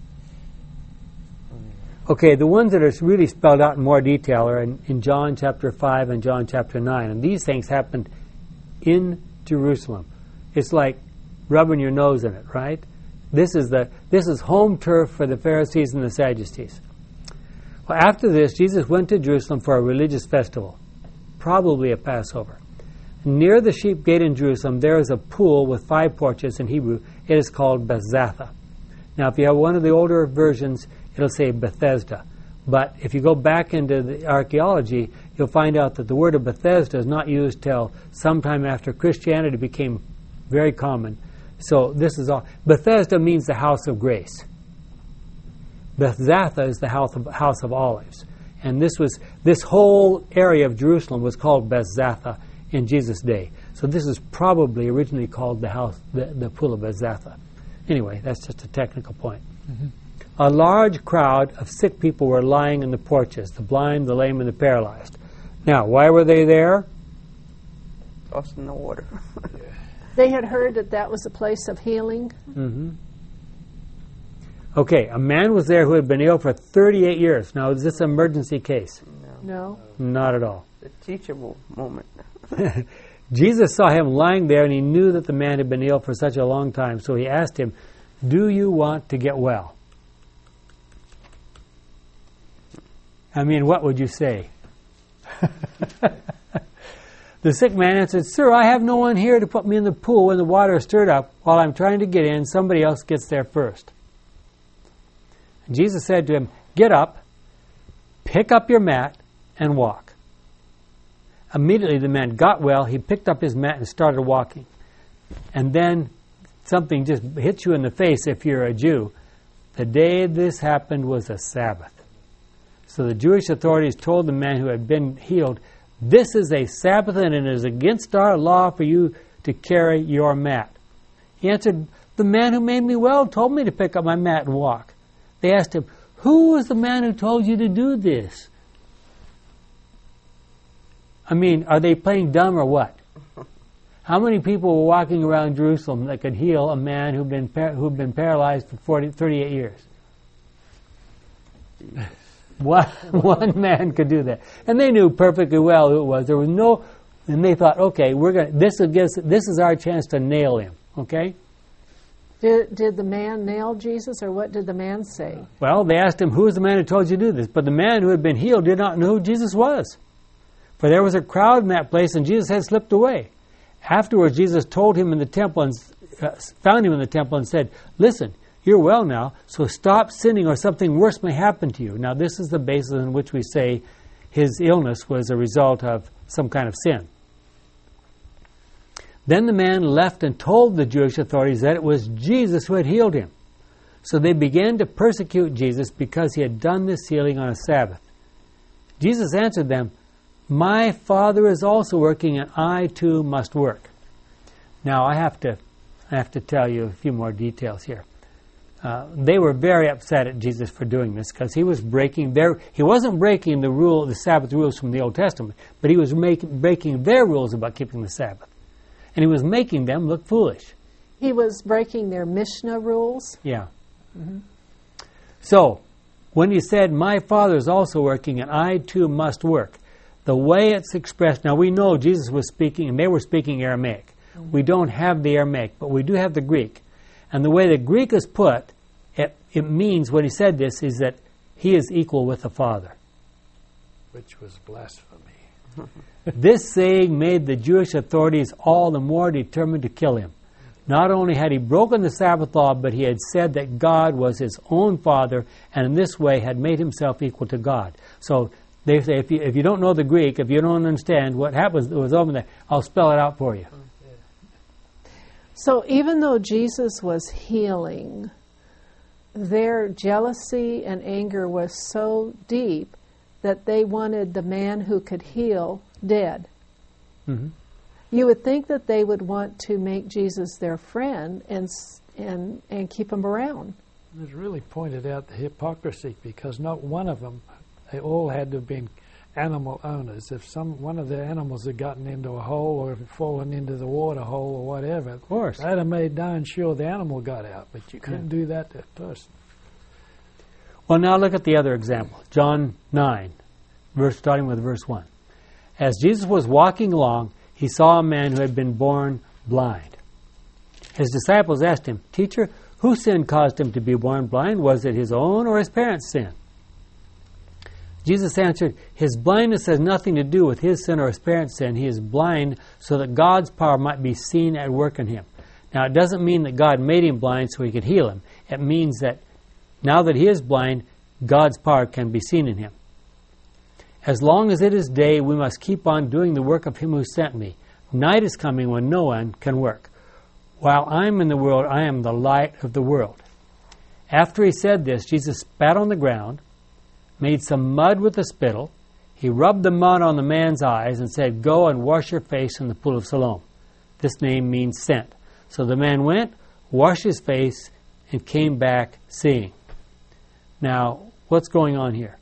S1: Okay, the ones that are really spelled out in more detail are in John chapter 5 and John chapter 9. And these things happened in Jerusalem. It's like rubbing your nose in it, right? This is home turf for the Pharisees and the Sadducees. Well, after this, Jesus went to Jerusalem for a religious festival, probably a Passover. Near the sheep gate in Jerusalem, there is a pool with 5 porches in Hebrew. It is called Bethzatha. Now, if you have one of the older versions, it'll say Bethesda. But if you go back into the archaeology, you'll find out that the word of Bethesda is not used till sometime after Christianity became very common. So this is all. Bethesda means the house of grace. Bethzatha is the house of olives. And this whole area of Jerusalem was called Bethzatha in Jesus' day. So this is probably originally called the pool of Bethzatha. Anyway, that's just a technical point. Mm-hmm. A large crowd of sick people were lying in the porches, the blind, the lame, and the paralyzed. Now, why were they there?
S4: Lost in the water.
S2: They had heard that was a place of healing.
S1: Mm-hmm. Okay, a man was there who had been ill for 38 years. Now, is this an emergency case?
S2: No.
S1: Not at all.
S4: The teachable moment.
S1: Jesus saw him lying there, and he knew that the man had been ill for such a long time. So he asked him, "Do you want to get well?" I mean, what would you say? The sick man answered, "Sir, I have no one here to put me in the pool when the water is stirred up. While I'm trying to get in, somebody else gets there first." And Jesus said to him, "Get up, pick up your mat, and walk." Immediately the man got well, he picked up his mat and started walking. And then something just hits you in the face if you're a Jew. The day this happened was a Sabbath. So the Jewish authorities told the man who had been healed, This is a Sabbath, and it is against our law for you to carry your mat. He answered, the man who made me well told me to pick up my mat and walk. They asked him, who was the man who told you to do this? I mean, are they playing dumb or what? How many people were walking around Jerusalem that could heal a man who'd been paralyzed for 38 years? One man could do that, and they knew perfectly well who it was. There was no, and they thought, okay, this is our chance to nail him. Okay.
S2: Did the man nail Jesus, or what did the man say?
S1: Well, they asked him, who is the man who told you to do this? But the man who had been healed did not know who Jesus was. For there was a crowd in that place, and Jesus had slipped away. Afterwards, Jesus told him in the temple and found him in the temple and said, listen, you're well now, so stop sinning or something worse may happen to you. Now, this is the basis on which we say his illness was a result of some kind of sin. Then the man left and told the Jewish authorities that it was Jesus who had healed him. So they began to persecute Jesus because he had done this healing on a Sabbath. Jesus answered them, my Father is also working, and I too must work. Now I have to tell you a few more details here. They were very upset at Jesus for doing this because he was breaking he wasn't breaking the Sabbath rules from the Old Testament, but he was breaking their rules about keeping the Sabbath. And he was making them look foolish.
S2: He was breaking their Mishnah rules?
S1: Yeah. Mm-hmm. So, when he said, my Father is also working and I too must work, the way it's expressed, now we know Jesus was speaking, and they were speaking Aramaic. Mm-hmm. We don't have the Aramaic, but we do have the Greek. And the way the Greek is put, it means, when he said this, is that he is equal with the Father.
S6: Which was blasphemy.
S1: This saying made the Jewish authorities all the more determined to kill him. Not only had he broken the Sabbath law, but he had said that God was his own Father, and in this way had made himself equal to God. So they say, if you don't know the Greek, if you don't understand what happens, it was over there, I'll spell it out for you.
S2: So even though Jesus was healing, their jealousy and anger was so deep that they wanted the man who could heal dead. Mm-hmm. You would think that they would want to make Jesus their friend and keep him around.
S6: It really pointed out the hypocrisy, because not one of them, they all had to have been animal owners. If one of the animals had gotten into a hole or fallen into the water hole or whatever,
S1: of course,
S6: they'd have made darn sure the animal got out, but you couldn't do that to a person.
S1: Well, now look at the other example. John 9, starting with verse 1. As Jesus was walking along, he saw a man who had been born blind. His disciples asked him, Teacher, whose sin caused him to be born blind? Was it his own or his parents' sin? Jesus answered, his blindness has nothing to do with his sin or his parents' sin. He is blind so that God's power might be seen at work in him. Now, it doesn't mean that God made him blind so he could heal him. It means that now that he is blind, God's power can be seen in him. As long as it is day, we must keep on doing the work of him who sent me. Night is coming when no one can work. While I am in the world, I am the light of the world. After he said this, Jesus spat on the ground, made some mud with a spittle. He rubbed the mud on the man's eyes and said, Go and wash your face in the pool of Siloam. This name means sent. So the man went, washed his face, and came back seeing. Now, what's going on here?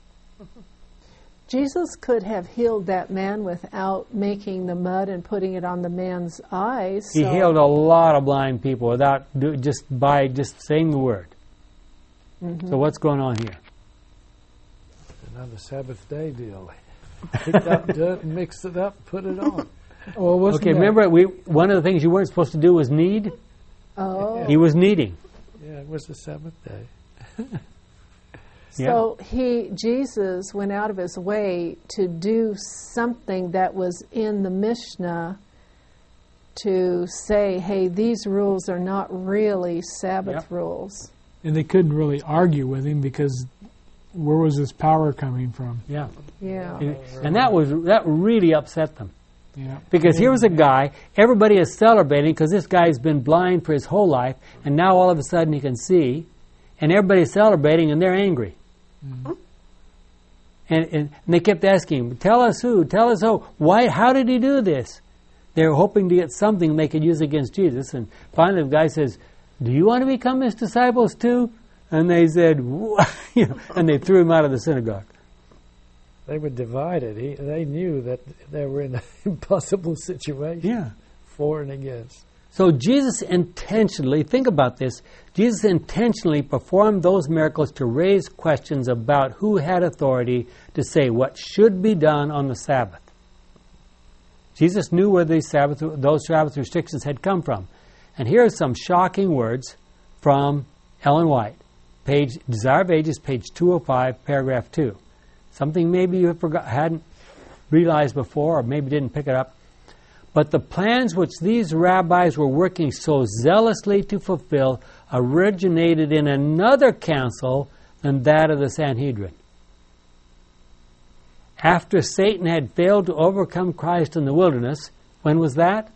S2: Jesus could have healed that man without making the mud and putting it on the man's eyes.
S1: He healed a lot of blind people by just saying the word. Mm-hmm. So what's going on here?
S6: Another Sabbath day deal. Picked up dirt and mixed it up, put it on.
S5: Well,
S1: okay, remember one of the things you weren't supposed to do was knead?
S2: Oh.
S1: He was kneading.
S6: Yeah, it was the Sabbath day.
S2: So Jesus went out of his way to do something that was in the Mishnah to say, hey, these rules are not really Sabbath rules.
S5: And they couldn't really argue with him because where was his power coming from?
S1: Yeah.
S2: Yeah.
S1: And that really upset them.
S5: Yeah.
S1: Because here was a guy, everybody is celebrating because this guy's been blind for his whole life, and now all of a sudden he can see, and everybody's celebrating and they're angry. Mm-hmm. And they kept asking him, tell us who, tell us who, why, how did he do this? They were hoping to get something they could use against Jesus. And finally the guy says, do you want to become his disciples too? And they said, and they threw him out of the synagogue.
S6: They were divided. They knew that they were in an impossible situation.
S1: Yeah.
S6: For and against.
S1: So Jesus intentionally, think about this, Jesus intentionally performed those miracles to raise questions about who had authority to say what should be done on the Sabbath. Jesus knew where those Sabbath restrictions had come from. And here are some shocking words from Ellen White. Desire of Ages, page 205, paragraph 2. Something maybe you hadn't realized before, or maybe didn't pick it up. But the plans which these rabbis were working so zealously to fulfill originated in another council than that of the Sanhedrin. After Satan had failed to overcome Christ in the wilderness, when was that?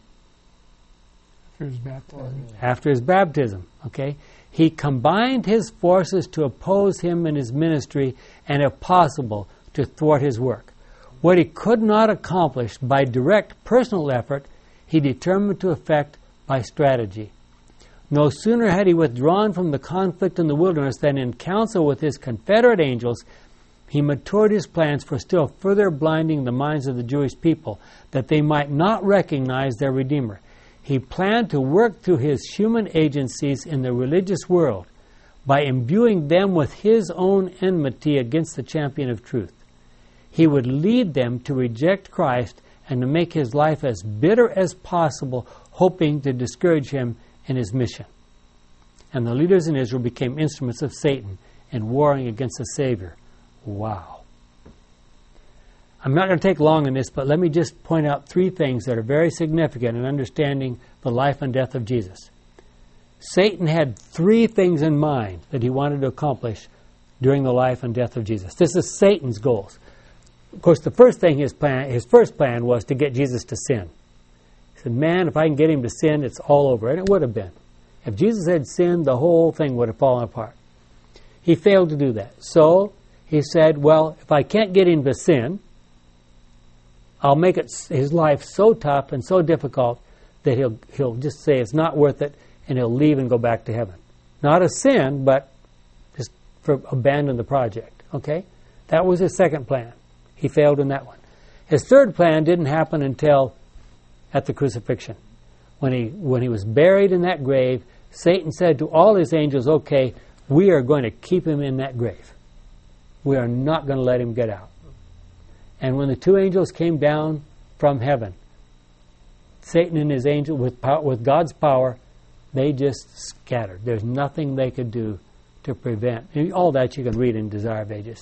S5: After his baptism.
S1: After his baptism, okay? He combined his forces to oppose him in his ministry and, if possible, to thwart his work. What he could not accomplish by direct personal effort, he determined to effect by strategy. No sooner had he withdrawn from the conflict in the wilderness than in council with his confederate angels, he matured his plans for still further blinding the minds of the Jewish people, that they might not recognize their Redeemer. He planned to work through his human agencies in the religious world by imbuing them with his own enmity against the champion of truth. He would lead them to reject Christ and to make his life as bitter as possible, hoping to discourage him in his mission. And the leaders in Israel became instruments of Satan in warring against the Savior. Wow. I'm not going to take long on this, but let me just point out three things that are very significant in understanding the life and death of Jesus. Satan had three things in mind that he wanted to accomplish during the life and death of Jesus. This is Satan's goals. Of course, the first thing, his first plan was to get Jesus to sin. He said, man, if I can get him to sin, it's all over. And it would have been. If Jesus had sinned, the whole thing would have fallen apart. He failed to do that. So he said, well, if I can't get him to sin, I'll make his life so tough and so difficult that he'll just say it's not worth it, and he'll leave and go back to heaven. Not a sin, but just abandon the project. Okay? That was his second plan. He failed in that one. His third plan didn't happen until at the crucifixion. When he was buried in that grave, Satan said to all his angels, okay, we are going to keep him in that grave. We are not going to let him get out. And when the two angels came down from heaven, Satan and his angel, with God's power, they just scattered. There's nothing they could do to prevent. And all that you can read in Desire of Ages.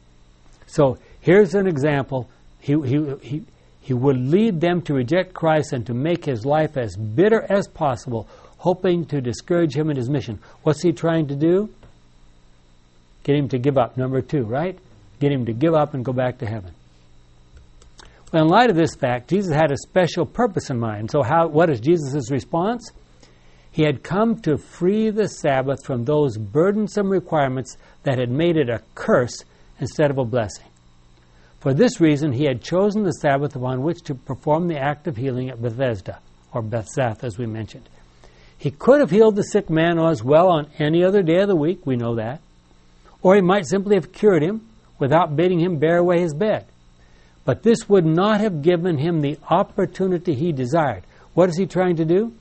S1: So here's an example. He would lead them to reject Christ and to make his life as bitter as possible, hoping to discourage him in his mission. What's he trying to do? Get him to give up. Number 2, right? Get him to give up and go back to heaven. Well, in light of this fact, Jesus had a special purpose in mind. So what is Jesus' response? He had come to free the Sabbath from those burdensome requirements that had made it a curse instead of a blessing. For this reason, he had chosen the Sabbath upon which to perform the act of healing at Bethesda, or Bethzatha, as we mentioned. He could have healed the sick man as well on any other day of the week, we know that. Or he might simply have cured him without bidding him bear away his bed. But this would not have given him the opportunity he desired. What is he trying to do?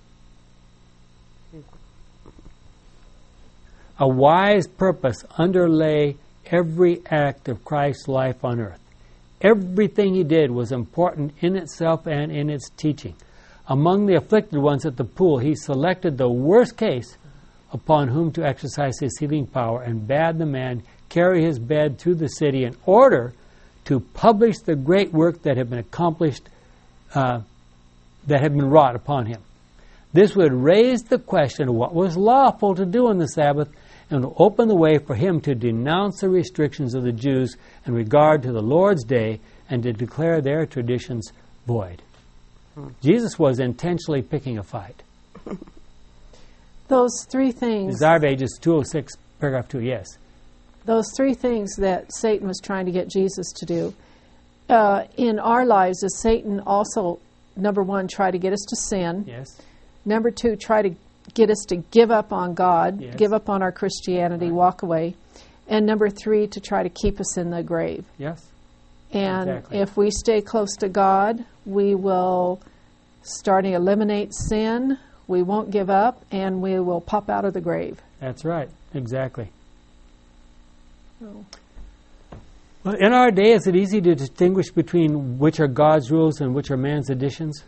S1: A wise purpose underlay every act of Christ's life on earth. Everything he did was important in itself and in its teaching. Among the afflicted ones at the pool, he selected the worst case upon whom to exercise his healing power and bade the man carry his bed through the city in order to publish the great work that had been accomplished, that had been wrought upon him. This would raise the question of what was lawful to do on the Sabbath and to open the way for him to denounce the restrictions of the Jews in regard to the Lord's Day and to declare their traditions void. Jesus was intentionally picking a fight.
S2: Those three things.
S1: Desire of Ages 206, paragraph 2, yes.
S2: Those three things that Satan was trying to get Jesus to do. In our lives, does Satan also, number one, try to get us to sin?
S1: Yes.
S2: Number two, try to get us to give up on God,
S1: Yes.
S2: give up on our Christianity, walk away. And number three, to try to keep us in the grave.
S1: Yes.
S2: And
S1: Exactly.
S2: if we stay close to God, we will start to eliminate sin, we won't give up, and we will pop out of the grave.
S1: That's right. Exactly.
S2: So,
S1: Well, in our day, is it easy to distinguish between which are God's rules and which are man's additions?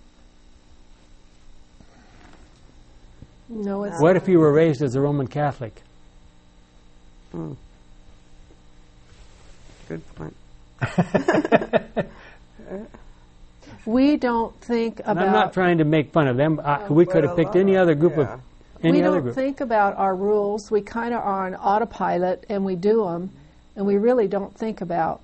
S2: no, it's
S1: What if you were raised as a Roman Catholic?
S4: Good point.
S2: we don't think
S1: And I'm not
S2: about
S1: trying to make fun of them. We could have picked any other group of
S2: we
S1: any other
S2: don't
S1: group.
S2: think about our rules. We kind of are on autopilot, and we do them, and we really don't think about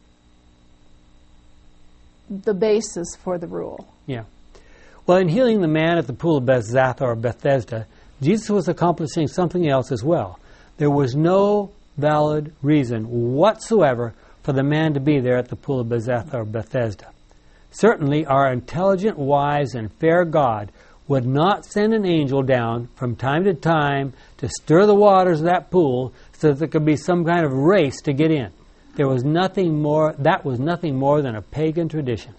S2: the basis for the rule.
S1: Yeah. Well, in healing the man at the pool of Bethzatha or Bethesda, Jesus was accomplishing something else as well. There was no valid reason whatsoever for the man to be there at the pool of Bethzatha or Bethesda. Certainly, our intelligent, wise, and fair God would not send an angel down from time to time to stir the waters of that pool so that there could be some kind of race to get in. There was nothing more. That was nothing more than a pagan tradition.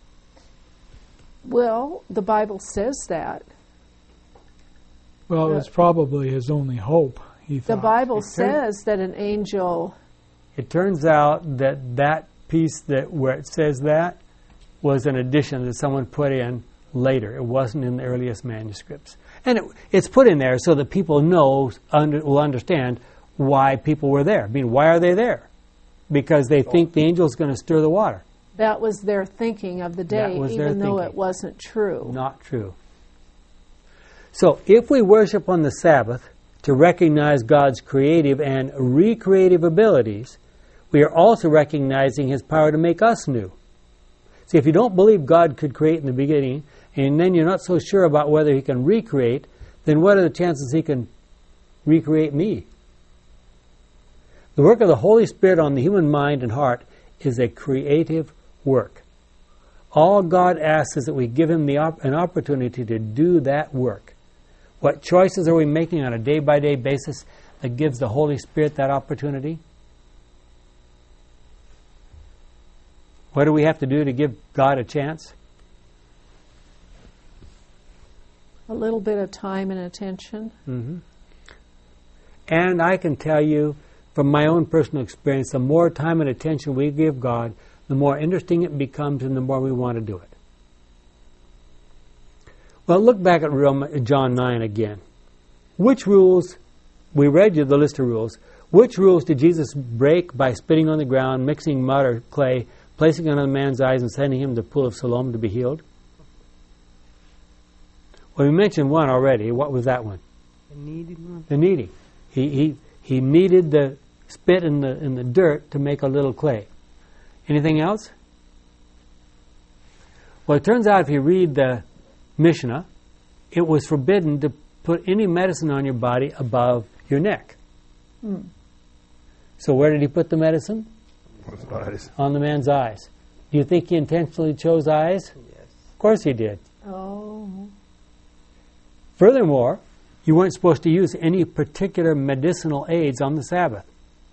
S2: Well, the Bible says that.
S5: Well, it was probably his only hope, he
S2: The
S5: thought.
S2: Bible says that an angel...
S1: It turns out that piece where it says that was an addition that someone put in later. It wasn't in the earliest manuscripts. And it's put in there so that people will understand why people were there. I mean, why are they there? Because they think the angel's going to stir the water.
S2: That was their thinking of the day,
S1: That was their
S2: even though
S1: thinking.
S2: it wasn't true.
S1: Not true. So if we worship on the Sabbath to recognize God's creative and recreative abilities, we are also recognizing His power to make us new. See, if you don't believe God could create in the beginning, and then you're not so sure about whether He can recreate, then what are the chances He can recreate me? The work of the Holy Spirit on the human mind and heart is a creative work. All God asks is that we give Him an opportunity to do that work. What choices are we making on a day-by-day basis that gives the Holy Spirit that opportunity? What do we have to do to give God a chance?
S2: A little bit of time and attention.
S1: Mm-hmm. And I can tell you from my own personal experience, the more time and attention we give God, the more interesting it becomes and the more we want to do it. Well, look back at John 9 again. Which rules, we read you the list of rules, which rules did Jesus break by spitting on the ground, mixing mud or clay, placing it on the man's eyes and sending him to the pool of Siloam to be healed? Well, we mentioned one already. What was that one?
S4: The needy one.
S1: The kneading. He kneaded the spit in the dirt to make a little clay. Anything else? Well, it turns out if you read the Mishnah, it was forbidden to put any medicine on your body above your neck. So where did he put the medicine?
S3: With eyes.
S1: On the man's eyes. Do you think he intentionally chose eyes?
S4: Yes.
S1: Of course he did.
S2: Oh.
S1: Furthermore, you weren't supposed to use any particular medicinal aids on the Sabbath.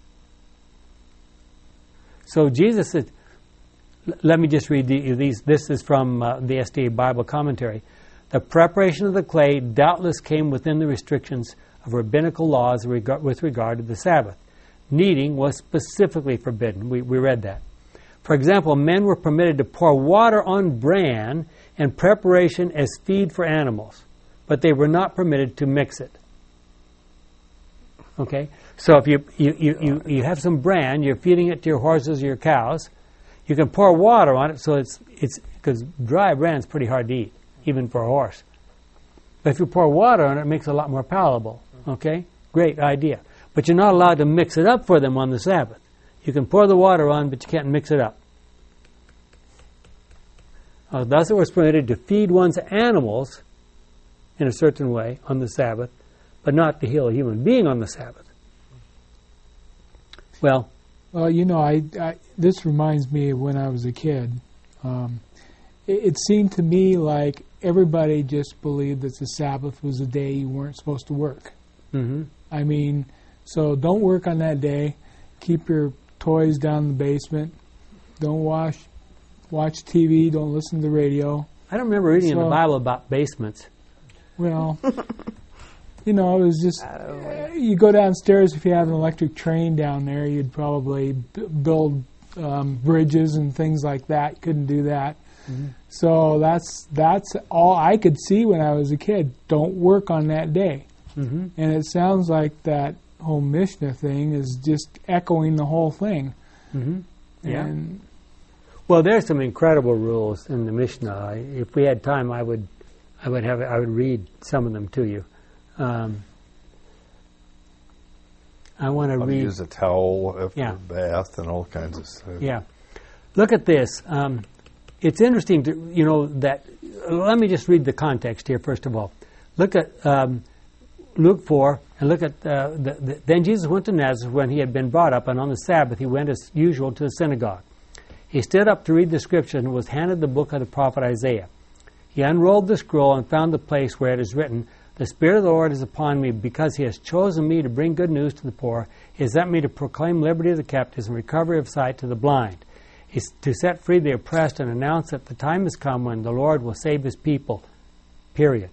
S1: So Jesus said, let me just read these. This is from the SDA Bible commentary. The preparation of the clay doubtless came within the restrictions of rabbinical laws with regard to the Sabbath. Kneading was specifically forbidden. We read that. For example, men were permitted to pour water on bran in preparation as feed for animals, but they were not permitted to mix it. Okay? So if you have some bran, you're feeding it to your horses or your cows, you can pour water on it, so it's because dry bran is pretty hard to eat, even for a horse. But if you pour water on it, it makes it a lot more palatable. Okay? Great idea. But you're not allowed to mix it up for them on the Sabbath. You can pour the water on, but you can't mix it up. Thus it was permitted to feed one's animals in a certain way on the Sabbath, but not to heal a human being on the Sabbath. Well,
S5: you know, this reminds me of when I was a kid. It seemed to me like everybody just believed that the Sabbath was a day you weren't supposed to work.
S1: mm-hmm.
S5: I mean, so don't work on that day. Keep your toys down in the basement. Don't watch TV. Don't listen to the radio.
S1: I don't remember reading in the Bible about basements.
S5: Well, you know, it was just, you go downstairs, if you have an electric train down there, you'd probably build bridges and things like that. You couldn't do that. Mm-hmm. So that's all I could see when I was a kid. Don't work on that day.
S1: Mm-hmm.
S5: And it sounds like that whole Mishnah thing is just echoing the whole thing.
S1: Mm-hmm. Yeah.
S5: And
S1: well, there's some incredible rules in the Mishnah. If we had time, I would read some of them to you. I want to read.
S3: Use a towel after
S1: Yeah.
S3: a bath and all kinds of stuff.
S1: Yeah. Look at this. It's interesting to, you know, that, let me just read the context here, first of all. Look at Luke 4, and look at, then Jesus went to Nazareth when he had been brought up, and on the Sabbath he went as usual to the synagogue. He stood up to read the scripture and was handed the book of the prophet Isaiah. He unrolled the scroll and found the place where it is written, "The Spirit of the Lord is upon me, because he has chosen me to bring good news to the poor. He has sent me to proclaim liberty to the captives and recovery of sight to the blind, to set free the oppressed and announce that the time has come when the Lord will save his people." Period.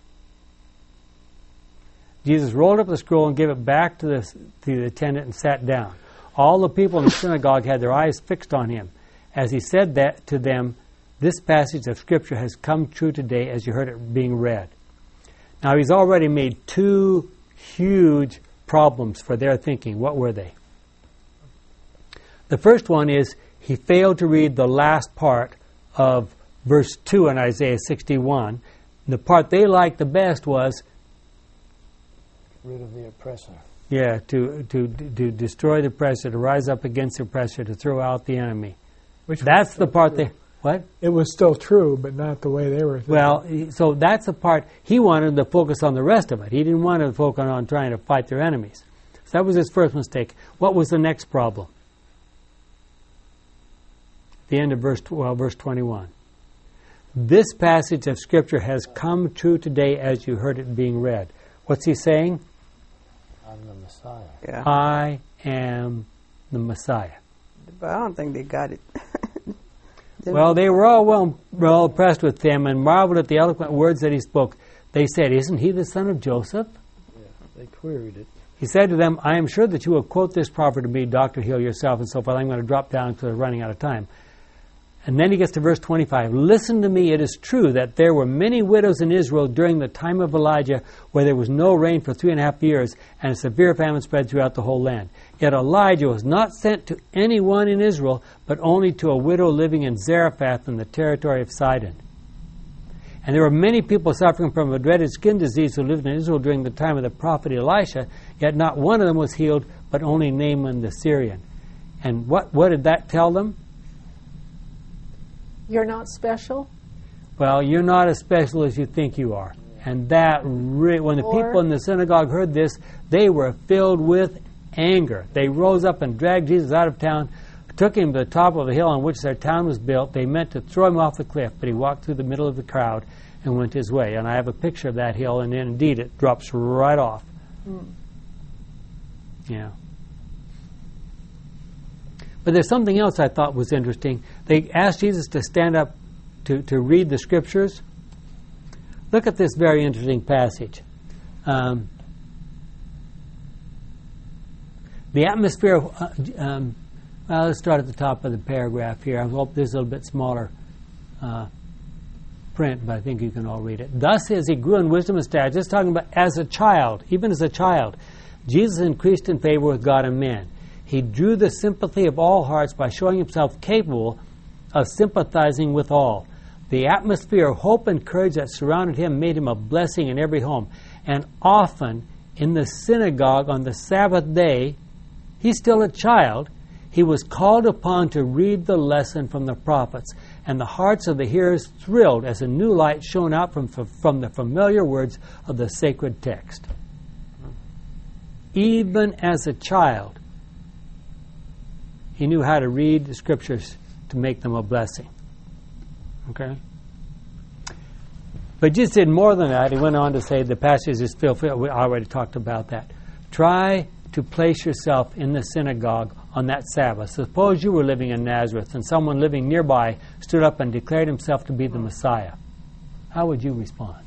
S1: Jesus rolled up the scroll and gave it back to the attendant and sat down. All the people in the synagogue had their eyes fixed on him. As he said that to them, "This passage of Scripture has come true today as you heard it being read." Now, he's already made two huge problems for their thinking. What were they? The first one is he failed to read the last part of verse 2 in Isaiah 61. The part they liked the best was,
S6: Rid of the oppressor.
S1: yeah, to destroy the oppressor, to rise up against the oppressor, to throw out the enemy. That's the part they... What?
S5: it was still true, but not the way they were thinking.
S1: Well, so that's the part he wanted to focus on the rest of it. He didn't want to focus on trying to fight their enemies. So that was his first mistake. What was the next problem? The end of verse 21. This passage of Scripture has come true today as you heard it being read. What's he saying?
S6: I'm the Messiah.
S4: Yeah.
S1: I am the Messiah.
S4: But I don't think they got it.
S1: Well, they were all well impressed with him and marveled at the eloquent words that he spoke. They said, "Isn't he the son of Joseph?"
S6: Yeah, they queried it.
S1: He said to them, "I am sure that you will quote this proverb to me, Dr. Hill, yourself," and so forth. I'm going to drop down because we're running out of time. And then he gets to verse 25. "Listen to me, it is true that there were many widows in Israel during the time of Elijah, where there was no rain for 3.5 years, and a severe famine spread throughout the whole land. Yet Elijah was not sent to anyone in Israel, but only to a widow living in Zarephath in the territory of Sidon. And there were many people suffering from a dreaded skin disease who lived in Israel during the time of the prophet Elisha, yet not one of them was healed, but only Naaman the Syrian." And what did that tell them?
S2: You're not special?
S1: Well, you're not as special as you think you are. And that, when the people in the synagogue heard this, they were filled with anger. They rose up and dragged Jesus out of town, took him to the top of the hill on which their town was built. They meant to throw him off the cliff, but he walked through the middle of the crowd and went his way. And I have a picture of that hill, and indeed it drops right off. Yeah. But there's something else I thought was interesting. They asked Jesus to stand up to read the Scriptures. Look at this very interesting passage. The atmosphere, well, let's start at the top of the paragraph here. I hope this is a little bit smaller print, but I think you can all read it. "Thus, as he grew in wisdom and stature," just talking about as a child, even as a child, "Jesus increased in favor with God and man. He drew the sympathy of all hearts by showing himself capable of sympathizing with all. The atmosphere of hope and courage that surrounded him made him a blessing in every home. And often in the synagogue on the Sabbath day, he's still a child, he was called upon to read the lesson from the prophets. And the hearts of the hearers thrilled as a new light shone out from the familiar words of the sacred text." Even as a child, He knew how to read the Scriptures to make them a blessing. Okay? But Jesus did more than that. He went on to say, the passage is still, we already talked about that. Try to place yourself in the synagogue on that Sabbath. Suppose you were living in Nazareth and someone living nearby stood up and declared himself to be the Messiah. How would you respond?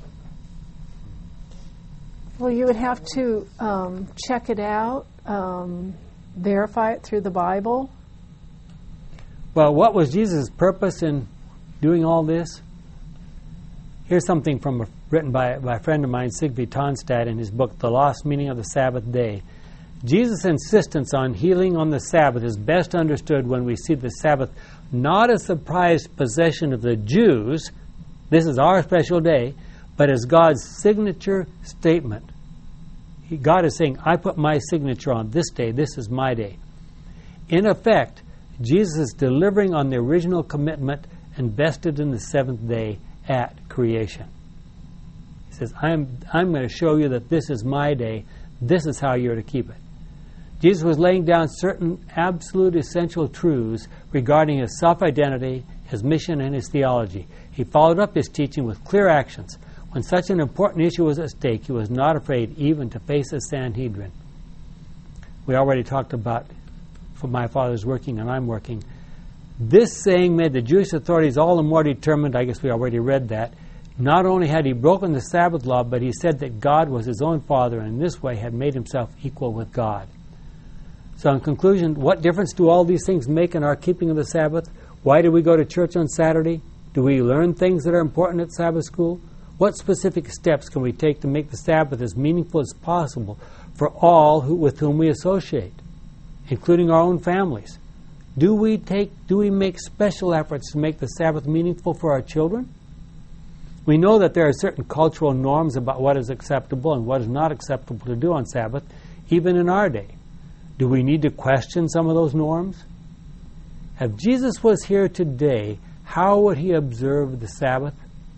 S2: Well, you would have to check it out, verify it through the Bible.
S1: Well, what was Jesus' purpose in doing all this? Here's something written by a friend of mine, Sigve Tonstad, in his book, The Lost Meaning of the Sabbath Day. Jesus' insistence on healing on the Sabbath is best understood when we see the Sabbath not as the prized possession of the Jews, this is our special day, but as God's signature statement. God is saying, I put my signature on this day, this is my day. In effect, Jesus is delivering on the original commitment invested in the seventh day at creation. He says, I'm going to show you that this is my day, this is how you're to keep it. Jesus was laying down certain absolute essential truths regarding his self-identity, his mission, and his theology. He followed up his teaching with clear actions. When such an important issue was at stake, he was not afraid even to face a Sanhedrin. We already talked about, for my father's working and I'm working. This saying made the Jewish authorities all the more determined, I guess we already read that. Not only had he broken the Sabbath law, but he said that God was his own Father and in this way had made himself equal with God. So in conclusion, what difference do all these things make in our keeping of the Sabbath? Why do we go to church on Saturday? Do we learn things that are important at Sabbath school? What specific steps can we take to make the Sabbath as meaningful as possible for all with whom we associate, including our own families? Do we make special efforts to make the Sabbath meaningful for our children? We know that there are certain cultural norms about what is acceptable and what is not acceptable to do on Sabbath, even in our day. Do we need to question some of those norms? If Jesus was here today, how would he observe the Sabbath?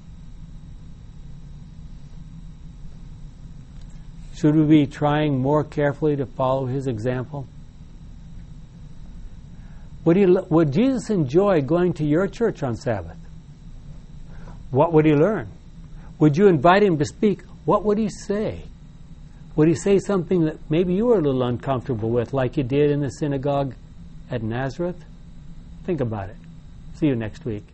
S1: Should we be trying more carefully to follow his example? Would Jesus enjoy going to your church on Sabbath? What would he learn? Would you invite him to speak? What would he say? Would he say something that maybe you were a little uncomfortable with, like you did in the synagogue at Nazareth? Think about it. See you next week.